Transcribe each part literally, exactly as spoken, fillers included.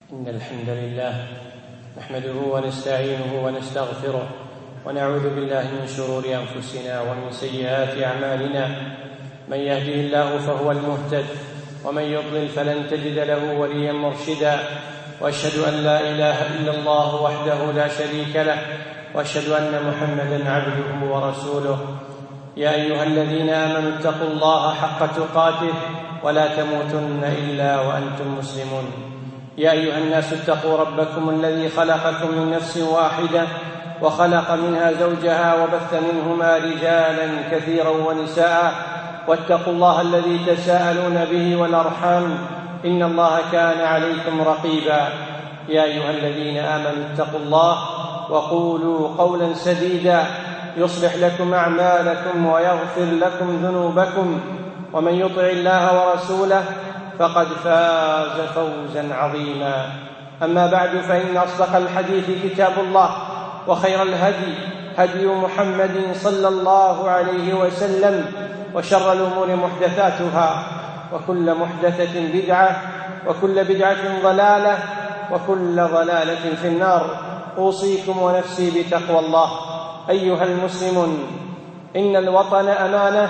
إن الحمد لله نحمده ونستعينه ونستغفره ونعوذ بالله من شرور أنفسنا ومن سيئات أعمالنا. من يهده الله فهو المهتد ومن يضلل فلن تجد له وليا مرشدا. وأشهد أن لا إله إلا الله وحده لا شريك له وأشهد أن محمدا عبده ورسوله. يا أيها الذين آمنوا اتقوا الله حق تقاته ولا تموتن إلا وأنتم مسلمون. يا أيها الناس اتقوا ربكم الذي خلقكم من نفس واحدة وخلق منها زوجها وبث منهما رجالا كثيرا ونساء واتقوا الله الذي تساءلون به والأرحام إن الله كان عليكم رقيبا. يا أيها الذين آمنوا اتقوا الله وقولوا قولا سديدا يصلح لكم أعمالكم ويغفر لكم ذنوبكم ومن يطع الله ورسوله فقد فاز فوزا عظيما. أما بعد، فإن أصدق الحديث كتاب الله وخير الهدي هدي محمد صلى الله عليه وسلم وشر الأمور محدثاتها وكل محدثة بدعة وكل بدعة ضلالة وكل ضلالة في النار. أوصيكم ونفسي بتقوى الله. أيها المسلمون، إن الوطن أمانة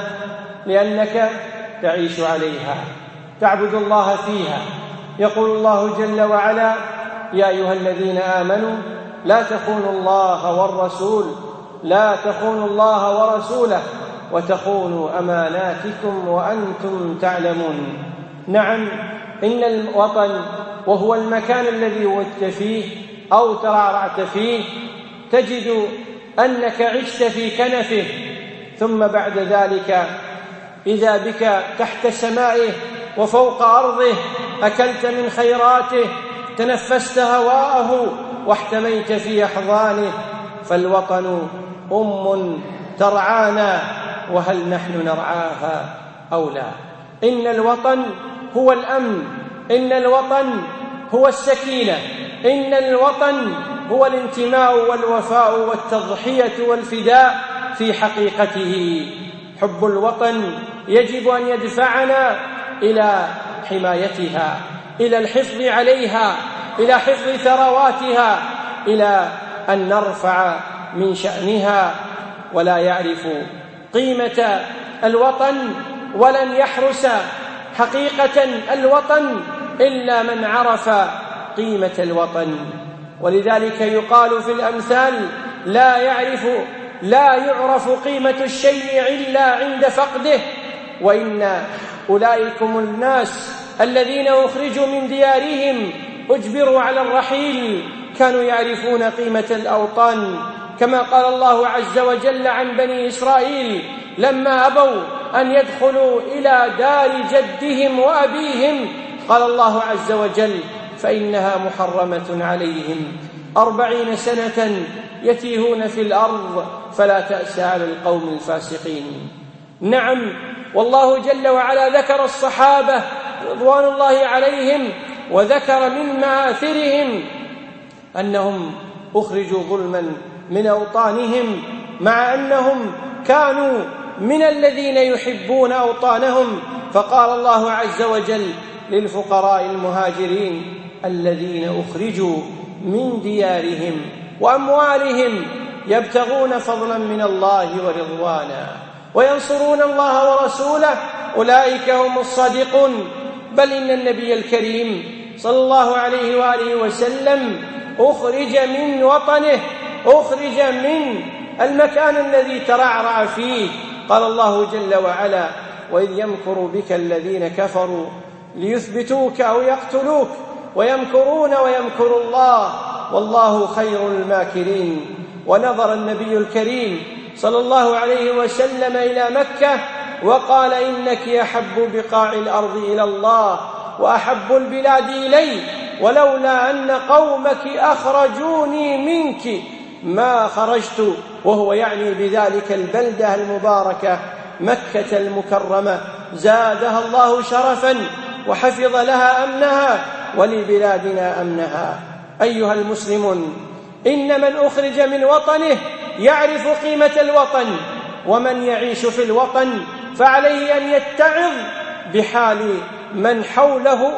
لأنك تعيش عليها، تعبد الله فيها. يقول الله جل وعلا: يا أيها الذين آمنوا لا تخونوا الله والرسول لا تخونوا الله ورسوله وتخونوا أماناتكم وأنتم تعلمون. نعم، إن الوطن وهو المكان الذي ولدت فيه أو ترعرعت فيه تجد أنك عشت في كنفه، ثم بعد ذلك إذا بك تحت سمائه وفوق أرضه، أكلت من خيراته، تنفست هواءه، واحتميت في أحضانه. فالوطن أم ترعانا، وهل نحن نرعاها أو لا؟ إن الوطن هو الأمن، إن الوطن هو السكينة، إن الوطن هو الانتماء والوفاء والتضحية والفداء في حقيقته. حب الوطن يجب أن يدفعنا إلى حمايتها، إلى الحفظ عليها، إلى حفظ ثرواتها، إلى أن نرفع من شأنها. ولا يعرف قيمة الوطن ولن يحرس حقيقة الوطن إلا من عرف قيمة الوطن. ولذلك يقال في الأمثال: لا يعرف لا يعرف قيمة الشيء إلا عند فقده. وإن أولئكم الناس الذين أخرجوا من ديارهم أجبروا على الرحيل كانوا يعرفون قيمة الأوطان، كما قال الله عز وجل عن بني إسرائيل لما أبوا أن يدخلوا إلى دار جدهم وأبيهم، قال الله عز وجل: فإنها محرمة عليهم أربعين سنة يتيهون في الأرض فلا تأس على القوم الفاسقين. نعم، والله جل وعلا ذكر الصحابة رضوان الله عليهم وذكر من مآثرهم أنهم أخرجوا ظلما من أوطانهم، مع أنهم كانوا من الذين يحبون أوطانهم. فقال الله عز وجل للفقراء المهاجرين الذين أخرجوا من ديارهم وأموالهم يبتغون فضلا من الله ورضوانا وينصرون الله ورسوله أولئك هم الصادقون. بل إن النبي الكريم صلى الله عليه وآله وسلم أخرج من وطنه، أخرج من المكان الذي ترعرع فيه. قال الله جل وعلا: وإذ يمكر بك الذين كفروا ليثبتوك أو يقتلوك ويمكرون ويمكر الله والله خير الماكرين. ونظر النبي الكريم صلى الله عليه وسلم إلى مكة وقال: إنك أحب بقاع الأرض إلى الله وأحب البلاد إلي، ولولا أن قومك أخرجوني منك ما خرجت. وهو يعني بذلك البلدة المباركة مكة المكرمة، زادها الله شرفا وحفظ لها أمنها ولبلادنا أمنها. أيها المسلمون، إن من أخرج من وطنه يعرف قيمة الوطن، ومن يعيش في الوطن فعليه أن يتعظ بحال من حوله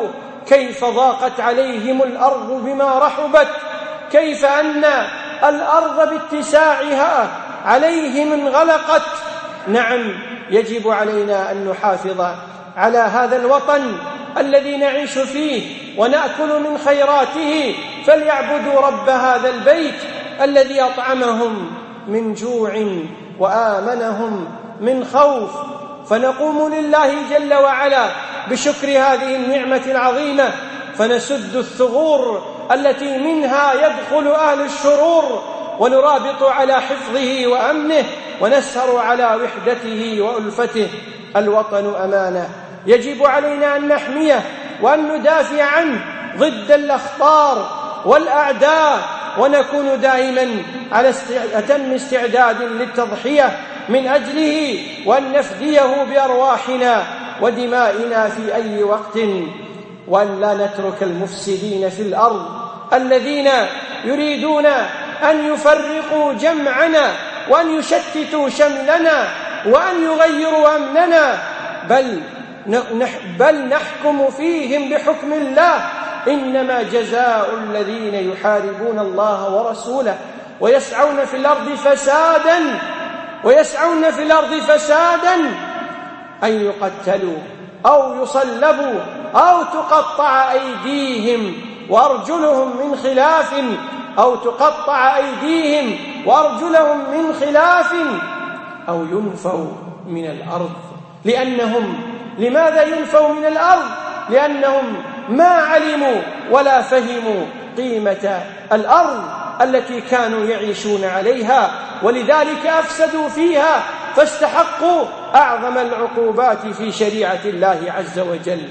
كيف ضاقت عليهم الأرض بما رحبت، كيف أن الأرض باتساعها عليهم انغلقت. نعم، يجب علينا أن نحافظ على هذا الوطن الذي نعيش فيه ونأكل من خيراته، فليعبدوا رب هذا البيت الذي أطعمهم من جوع وآمنهم من خوف. فنقوم لله جل وعلا بشكر هذه النعمة العظيمة، فنسد الثغور التي منها يدخل أهل الشرور، ونرابط على حفظه وأمنه، ونسهر على وحدته وألفته. الوطن أمانة، يجب علينا أن نحميه وأن ندافع عنه ضد الأخطار والأعداء، ونكون دائما على أتم استعداد للتضحية من أجله، وأن نفديه بأرواحنا ودمائنا في أي وقت، وأن لا نترك المفسدين في الأرض الذين يريدون أن يفرقوا جمعنا وأن يشتتوا شملنا وأن يغيروا أمننا، بل بل نحكم فيهم بحكم الله. إنما جزاء الذين يحاربون الله ورسوله ويسعون في الأرض فسادا ويسعون في الأرض فسادا أن يقتلوا أو يصلبوا أو تقطع أيديهم وأرجلهم من خلاف أو تقطع أيديهم وأرجلهم من خلاف أو ينفوا من الأرض. لأنهم لماذا ينفوا من الأرض؟ لأنهم ما علموا ولا فهموا قيمة الأرض التي كانوا يعيشون عليها، ولذلك أفسدوا فيها فاستحقوا أعظم العقوبات في شريعة الله عز وجل.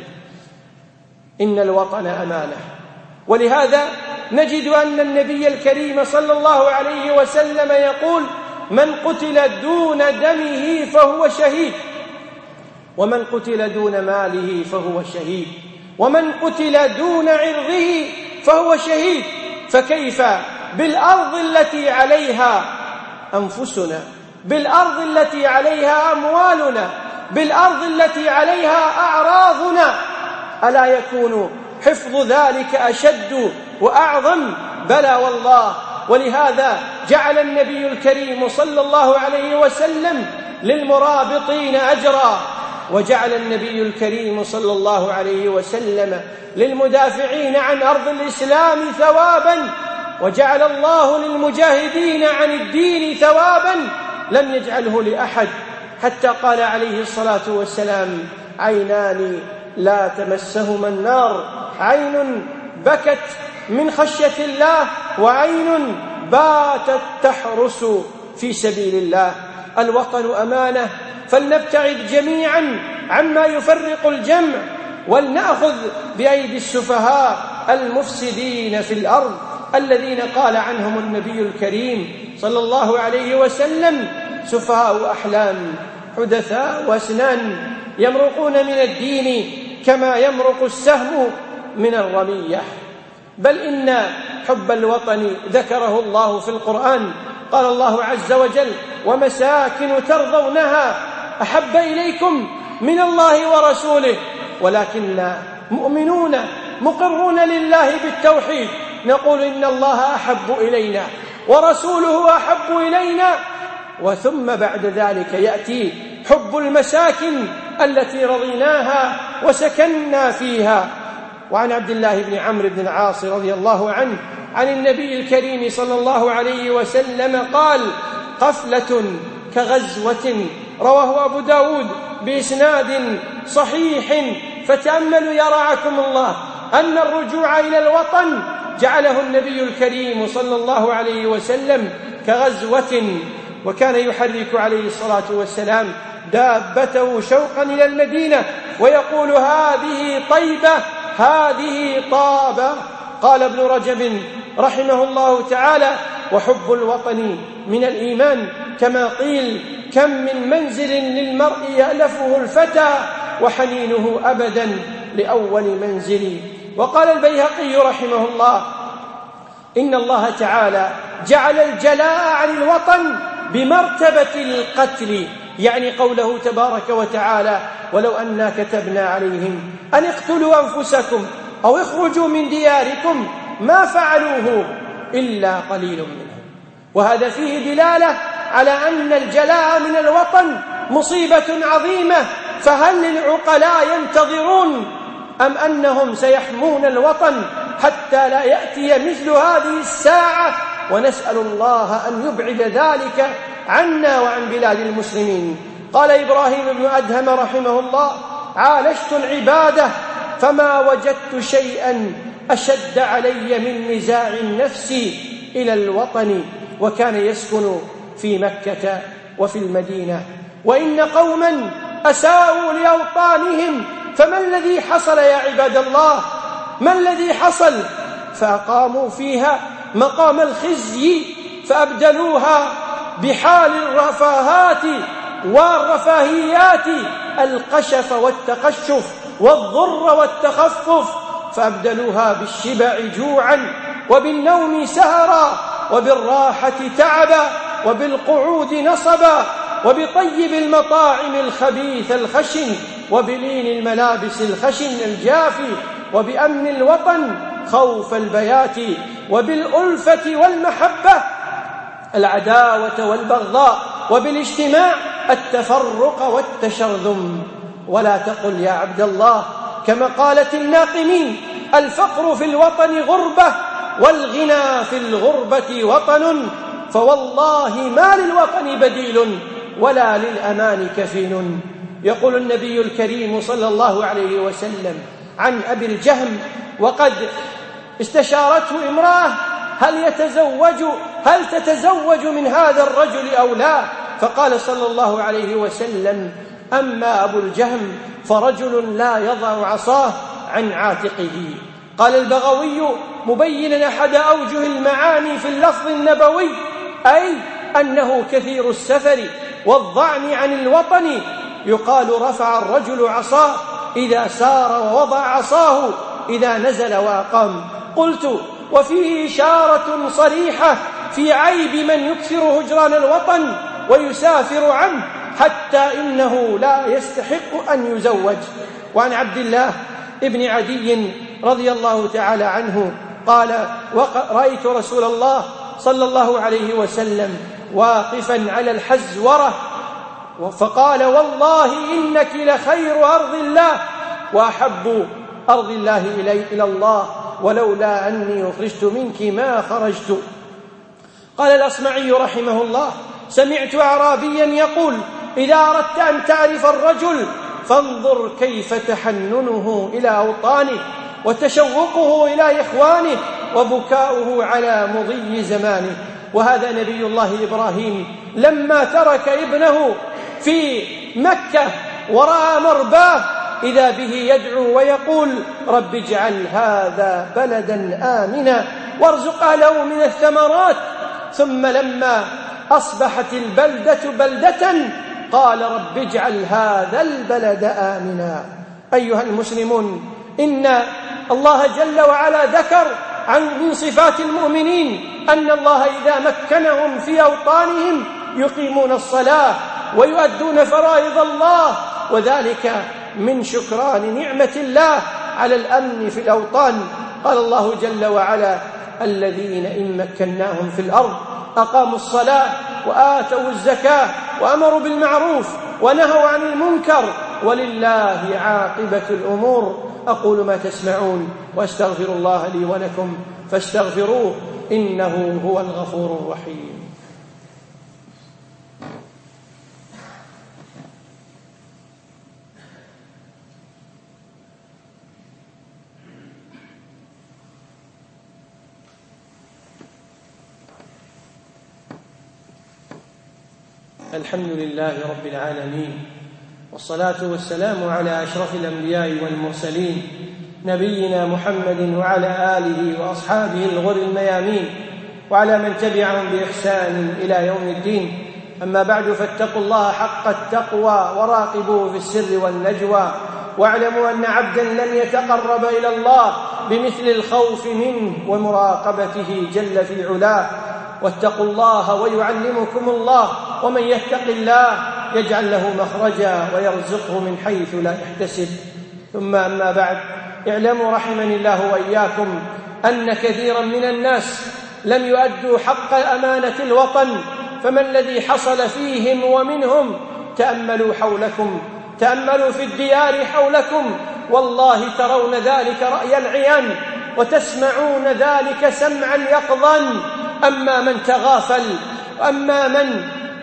إن الوطن أمانة، ولهذا نجد أن النبي الكريم صلى الله عليه وسلم يقول: من قتل دون دمه فهو شهيد، ومن قتل دون ماله فهو شهيد، ومن قتل دون عرضه فهو شهيد. فكيف بالأرض التي عليها أنفسنا، بالأرض التي عليها أموالنا، بالأرض التي عليها أعراضنا؟ ألا يكون حفظ ذلك أشد وأعظم؟ بلى والله. ولهذا جعل النبي الكريم صلى الله عليه وسلم للمرابطين أجرا، وجعل النبي الكريم صلى الله عليه وسلم للمدافعين عن أرض الإسلام ثوابا، وجعل الله للمجاهدين عن الدين ثوابا لم يجعله لأحد، حتى قال عليه الصلاة والسلام: عينان لا تمسهما النار، عين بكت من خشية الله، وعين باتت تحرس في سبيل الله. الوطن أمانة، فلنبتعد جميعا عما يفرق الجمع، ولنأخذ بأيدي السفهاء المفسدين في الأرض الذين قال عنهم النبي الكريم صلى الله عليه وسلم: سفهاء أحلام حدثاء وأسنان يمرقون من الدين كما يمرق السهم من الرمية. بل إن حب الوطن ذكره الله في القرآن، قال الله عز وجل: ومساكن ترضونها أحب إليكم من الله ورسوله. ولكن مؤمنون مقرون لله بالتوحيد نقول إن الله أحب إلينا ورسوله أحب إلينا، وثم بعد ذلك يأتي حب المساكن التي رضيناها وسكننا فيها. وعن عبد الله بن عمرو بن العاص رضي الله عنه عن النبي الكريم صلى الله عليه وسلم قال: قفلة كغزوة، رواه أبو داود بإسناد صحيح. فتأملوا يا رعاكم الله أن الرجوع إلى الوطن جعله النبي الكريم صلى الله عليه وسلم كغزوة، وكان يحرك عليه الصلاة والسلام دابته شوقا إلى المدينة ويقول: هذه طيبة، هذه طابة. قال ابن رجب رحمه الله تعالى: وحب الوطن من الإيمان، كما قيل: كم من منزل للمرء يألفه الفتى وحنينه أبدا لأول منزل. وقال البيهقي رحمه الله: إن الله تعالى جعل الجلاء عن الوطن بمرتبة القتل، يعني قوله تبارك وتعالى: ولو أنا كتبنا عليهم أن اقتلوا أنفسكم أو اخرجوا من دياركم ما فعلوه إلا قليل منهم. وهذا فيه دلالة على أن الجلاء من الوطن مصيبة عظيمة، فهل للعقلاء ينتظرون أم أنهم سيحمون الوطن حتى لا يأتي مثل هذه الساعة؟ ونسأل الله أن يبعد ذلك عنا وعن بلاد المسلمين. قال إبراهيم بن أدهم رحمه الله: عالجت العبادة فما وجدت شيئا أشد علي من نزاع النفس إلى الوطن. وكان يسكن في مكة وفي المدينة. وإن قوما أساءوا لأوطانهم، فما الذي حصل يا عباد الله؟ ما الذي حصل؟ فأقاموا فيها مقام الخزي فأبدلوها بحال الرفاهات والرفاهيات، القشف والتقشف والضر والتخفف، فأبدلوها بالشبع جوعا وبالنوم سهرا وبالراحة تعبا وبالقعود نصبا وبطيب المطاعم الخبيث الخشن وبلين الملابس الخشن الجافي وبأمن الوطن خوف البيات وبالألفة والمحبة العداوة والبغضاء وبالاجتماع التفرق والتشرذم. ولا تقل يا عبد الله كما قالت الناقمين: الفقر في الوطن غربة والغنى في الغربة وطن، فوالله ما للوطن بديل ولا للأمان كفيل. يقول النبي الكريم صلى الله عليه وسلم عن أبي الجهم وقد استشارته امرأة: هل يتزوج هل تتزوج من هذا الرجل أو لا؟ فقال صلى الله عليه وسلم: أما أبو الجهم فرجل لا يضع عصاه عن عاتقه. قال البغوي مبينا أحد أوجه المعاني في اللفظ النبوي، أي أنه كثير السفر والضعن عن الوطن. يقال رفع الرجل عصاه إذا سار ووضع عصاه إذا نزل وأقام. قلت: وفيه إشارة صريحة في عيب من يكثر هجران الوطن ويسافر عنه حتى إنه لا يستحق أن يزوج. وعن عبد الله ابن عدي رضي الله تعالى عنه قال: رأيت رسول الله صلى الله عليه وسلم واقفا على الحزورة فقال: والله إنك لخير أرض الله وأحب أرض الله إلي إلى الله، ولولا أني أخرجت منك ما خرجت. قال الأصمعي رحمه الله: سمعت أعرابيا يقول: إذا أردت أن تعرف الرجل فانظر كيف تحننه إلى أوطانه وتشوقه إلى إخوانه وبكاؤه على مضي زمانه. وهذا نبي الله إبراهيم لما ترك ابنه في مكة ورأى مرباه إذا به يدعو ويقول: رب اجعل هذا بلدا آمنا وارزق أهله من الثمرات. ثم لما أصبحت البلدة بلدة قال: رب اجعل هذا البلد آمنا. أيها المسلمون، إن الله جل وعلا ذكر عن من صفات المؤمنين أن الله إذا مكنهم في أوطانهم يقيمون الصلاة ويؤدون فرائض الله، وذلك من شكران نعمة الله على الأمن في الأوطان. قال الله جل وعلا: الذين إن مكناهم في الأرض أقاموا الصلاة وآتوا الزكاة وأمروا بالمعروف ونهوا عن المنكر ولله عاقبة الأمور. أقول ما تسمعون وأستغفر الله لي ولكم فاستغفروه إنه هو الغفور الرحيم. الحمد لله رب العالمين، والصلاة والسلام على أشرف الأنبياء والمرسلين نبينا محمد وعلى آله وأصحابه الغر الميامين وعلى من تبعهم بإحسان إلى يوم الدين. أما بعد، فاتقوا الله حق التقوى وراقبوه في السر والنجوى، واعلموا أن عبدا لن يتقرب إلى الله بمثل الخوف منه ومراقبته جل في علاه. واتقوا الله ويعلمكم الله، ومن يتق الله يجعل له مخرجا ويرزقه من حيث لا يحتسب. ثم أما بعد، اعلموا رحمني الله وإياكم أن كثيرا من الناس لم يؤدوا حق أمانة الوطن، فما الذي حصل فيهم ومنهم؟ تأملوا حولكم، تأملوا في الديار حولكم، والله ترون ذلك رأي العيان وتسمعون ذلك سمع اليقظان. أما من تغافل، أما من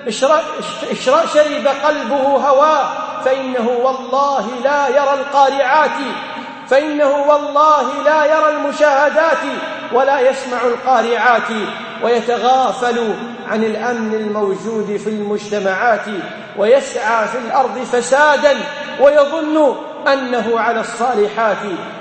شرب قلبه هواه، فإنه والله لا يرى القارعات، فإنه والله لا يرى المشاهدات ولا يسمع القارعات، ويتغافل عن الأمن الموجود في المجتمعات، ويسعى في الأرض فسادا ويظن أنه على الصالحات.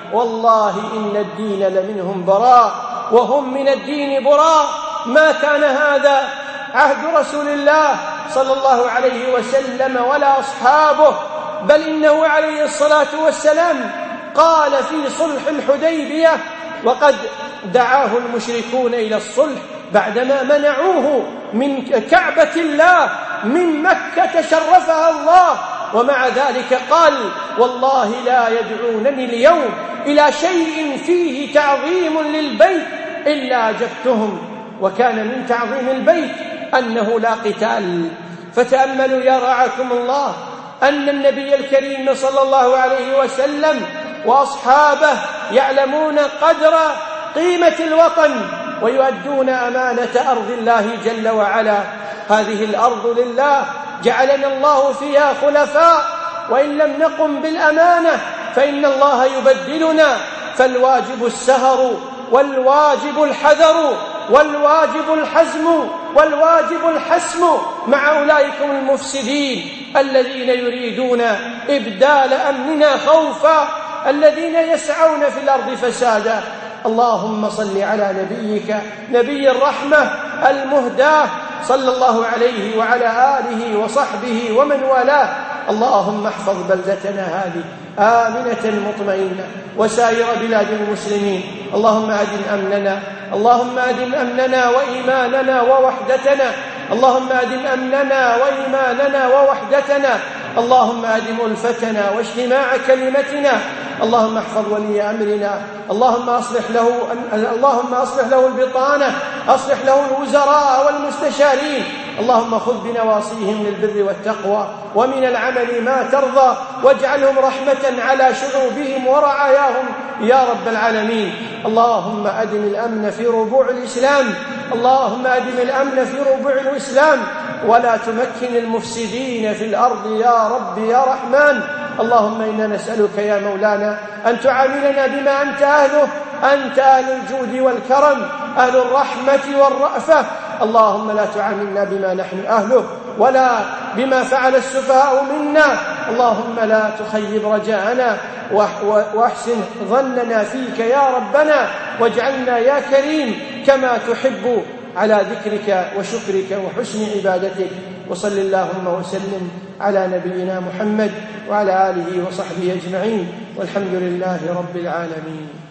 والله إن الدين لمنهم براء وهم من الدين براء. ما كان هذا عهد رسول الله صلى الله عليه وسلم ولا أصحابه، بل إنه عليه الصلاة والسلام قال في صلح الحديبية، وقد دعاه المشركون إلى الصلح بعدما منعوه من كعبة الله، من مكة شرفها الله، ومع ذلك قال: والله لا يدعونني اليوم إلى شيء فيه تعظيم للبيت إلا أجبتهم. وكان من تعظيم البيت أنه لا قتال. فتأملوا يا رعاكم الله أن النبي الكريم صلى الله عليه وسلم وأصحابه يعلمون قدر قيمة الوطن ويؤدون أمانة أرض الله جل وعلا. هذه الأرض لله، جعلنا الله فيها خلفاء، وإن لم نقم بالأمانة فإن الله يبدلنا. فالواجب السهر، والواجب الحذر، والواجب الحزم، والواجب الحسم مع أولئكم المفسدين الذين يريدون إبدال أمننا خوفا، الذين يسعون في الأرض فسادا. اللهم صل على نبيك نبي الرحمة المهداه صلى الله عليه وعلى آله وصحبه ومن والاه. اللهم احفظ بلدتنا هذه آمنة مطمئنة وسائر بلاد المسلمين. اللهم أدم أمننا، اللهم أدم أمننا وإيماننا ووحدتنا، اللهم أدم أمننا وإيماننا ووحدتنا، اللهم أدم ألفتنا واجتماع كلمتنا. اللهم احفظ ولي أمرنا، اللهم أصلح له اللهم أصلح له البطانة، أصلح له الوزراء والمستشارين. اللهم خذ بنواصيهم للبر والتقوى ومن العمل ما ترضى، واجعلهم رحمة على شعوبهم ورعاياهم يا رب العالمين. اللهم أدم الأمن في ربوع الإسلام، اللهم أدم الأمن في ربوع الإسلام، ولا تمكن المفسدين في الأرض يا رب يا رحمن. اللهم إنا نسألك يا مولانا أن تعاملنا بما أنت أهله، أنت أهل الجود والكرم، أهل الرحمة والرأفة. اللهم لا تعاملنا بما نحن أهله ولا بما فعل السفهاء منا. اللهم لا تخيب رجاءنا واحسن ظننا فيك يا ربنا، واجعلنا يا كريم كما تحب على ذكرك وشكرك وحسن عبادتك. وصل اللهم وسلم على نبينا محمد وعلى آله وصحبه أجمعين، والحمد لله رب العالمين.